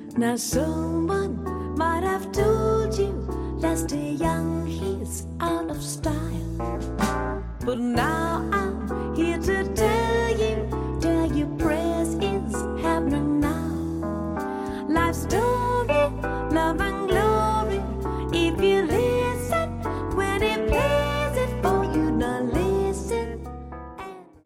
Now someone might have told you Lester Young, he's out of style. But now I'm here to tell